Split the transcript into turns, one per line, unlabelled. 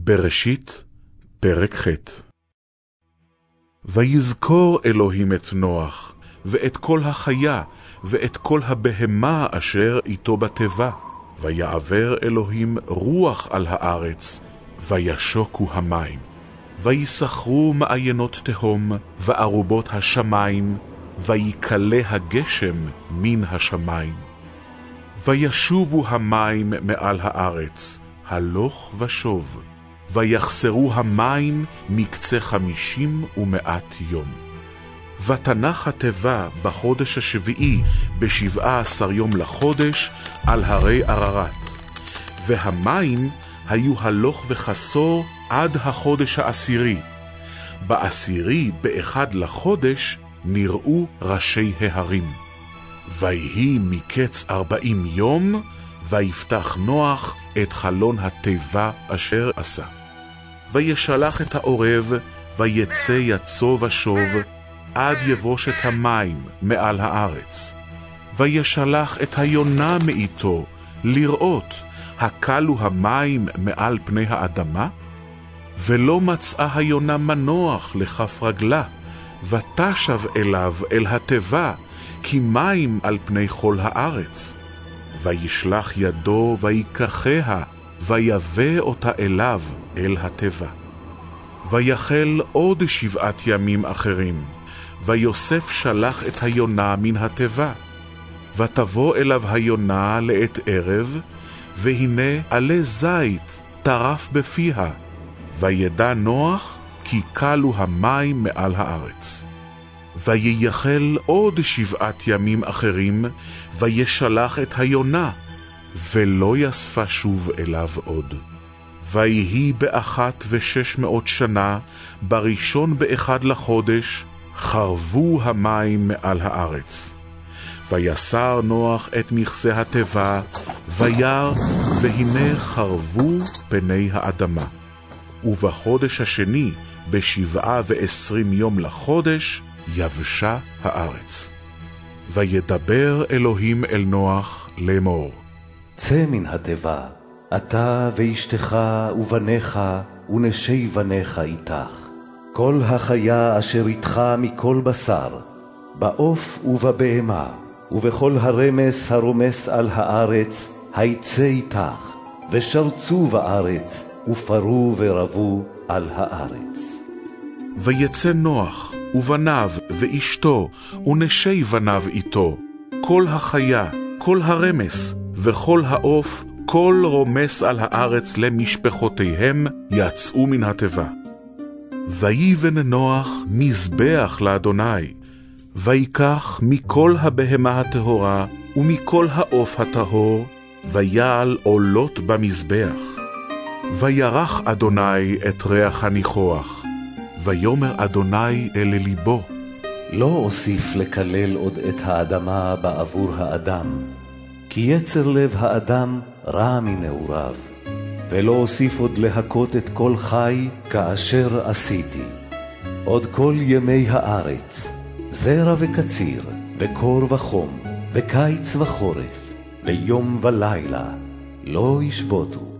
בראשית, פרק ח'. ויזכור אלוהים את נוח, ואת כל החיה, ואת כל הבהמה אשר איתו בתיבה. ויעבר אלוהים רוח על הארץ, וישוקו המים. ויסחרו מעיינות תהום, וארובות השמיים, ויקלה הגשם מן השמיים. וישובו המים מעל הארץ, הלוך ושוב, ויחסרו המים מקצה 50 ו100 יום. ותנח התיבה בחודש השביעי, ב17 יום לחודש, על הרי עררת. והמים היו הלוך וחסור עד החודש העשירי. בעשירי, ב1 לחודש, נראו ראשי ההרים. ויהי מקץ 40 יום, ויפתח נוח את חלון התיבה אשר עשה. וישלח את העורב, ויצא יצא ושוב, עד יבושת המים מעל הארץ. וישלח את היונה מאיתו, לראות, הקלו המים מעל פני האדמה? ולא מצאה היונה מנוח לכף רגלה, ותשב אליו אל התיבה, כי מים על פני כל הארץ. וישלח ידו ויקחיה, ויבא אותה אליו אל התיבה. ויחל עוד 7 ימים אחרים, ויוסף שלח את היונה מן התיבה. ותבוא אליו היונה לעת ערב, והנה עלי זית טרף בפיה. וידע נוח כי קלו המים מעל הארץ. וייחל עוד 7 ימים אחרים, וישלח את היונה, ולא יספה שוב אליו עוד. ויהי ב1,600 שנה, בראשון ב1 לחודש, חרבו המים מעל הארץ. ויסר נוח את מכסה התיבה, וירא, והנה חרבו פני האדמה. ובחודש השני, ב27 יום לחודש, יבשה הארץ. וידבר אלוהים אל נוח לאמור.
צא מן התיבה, אתה ואשתך ובניך ונשי בניך איתך. כל החיה אשר איתך מכל בשר, בעוף ובבהמה, ובכל הרמס הרומס על הארץ, היצא איתך, ושרצו בארץ, ופרו ורבו על הארץ.
ויצא נוח, ובניו, ואשתו, ונשי בניו איתו, כל החיה, כל הרמס, וכל העוף, כל רומס על הארץ למשפחותיהם, יצאו מן התיבה. ויבן נוח מזבח לאדוני, ויקח מכל הבהמה הטהורה, ומכל העוף הטהור, ויעל עולות במזבח. וירח אדוני את ריח הניחוח, ויאמר אדוני אל ליבו,
לא אוסיף לקלל עוד את האדמה בעבור האדם, כי יצר לב האדם רע מנעוריו, ולא אוסיף עוד להכות את כל חי כאשר עשיתי. עוד כל ימי הארץ, זרע וקציר, וקור וחום, וקיץ וחורף, ויום ולילה, לא ישבותו.